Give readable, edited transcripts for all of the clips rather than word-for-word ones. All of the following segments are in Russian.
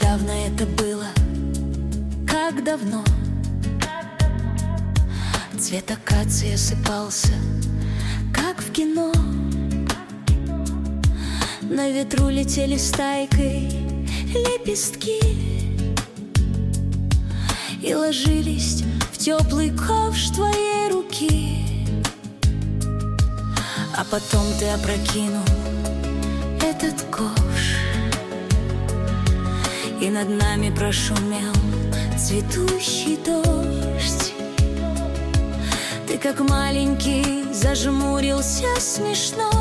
недавно это было, как давно. Цвет акации осыпался, как в кино. На ветру летели стайкой лепестки и ложились в теплый ковш твоей руки. А потом ты опрокинул этот ковш, и над нами прошумел цветущий дождь. Ты как маленький зажмурился смешно,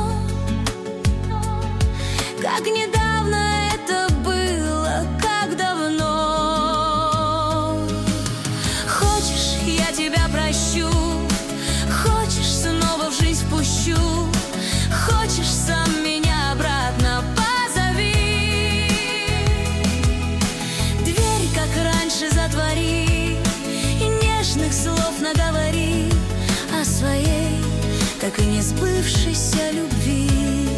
как недавно это было, как давно. Хочешь, я тебя прощу, хочешь, снова в жизнь впущу, хочешь, сам меня обратно позови. Дверь, как раньше, затвори и нежных слов наговори о своей, так и не сбывшейся любви.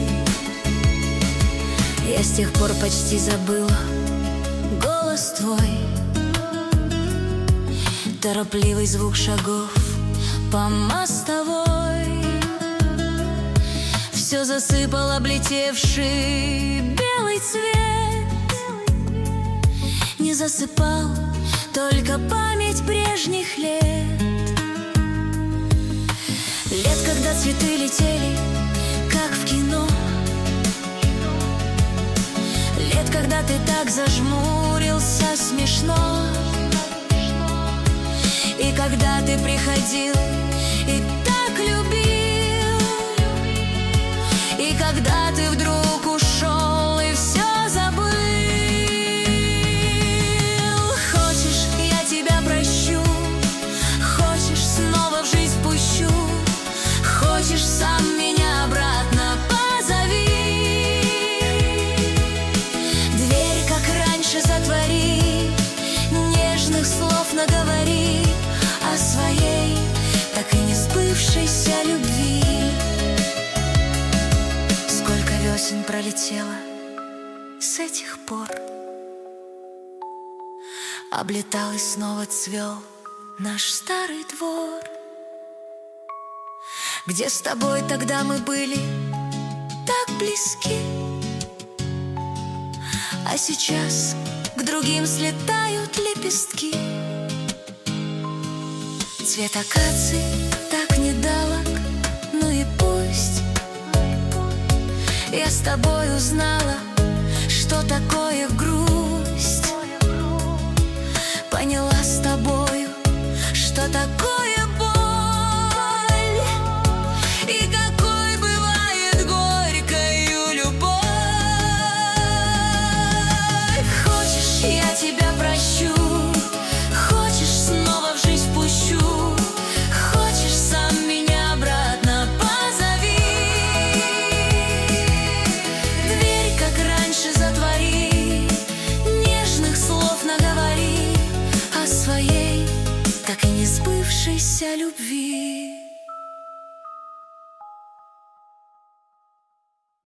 Я с тех пор почти забыла голос твой, торопливый звук шагов по мостовой. Все засыпал облетевший белый цвет, не засыпал только память прежних лет. Лет, когда цветы летели, как в кино. Лет, когда ты так зажмурился смешно, и когда ты приходил и так любил, и когда ты вдруг ушел и все забыл. Хочешь, я тебя прощу, хочешь, снова в жизнь пущу, хочешь, сам меня обратно позови. Дверь, как раньше, затвори, нежных слов наговори о своей, так и не сбывшейся любви. Сколько весен пролетело с этих пор, облетал и снова цвел наш старый двор, где с тобой тогда мы были так близки, а сейчас к другим слетают лепестки. Цвет акации так недалек, ну и пусть. Я с тобой узнала, что такое грусть, поняла с тобою, что такое боль, и какой бывает горькою любовь. Хочешь, я тебя прощу, хочешь, снова в жизнь впущу, хочешь, сам меня обратно позови. Дверь, как раньше, затвори, нежных слов наговори о своей, так и не сбывшейся любви.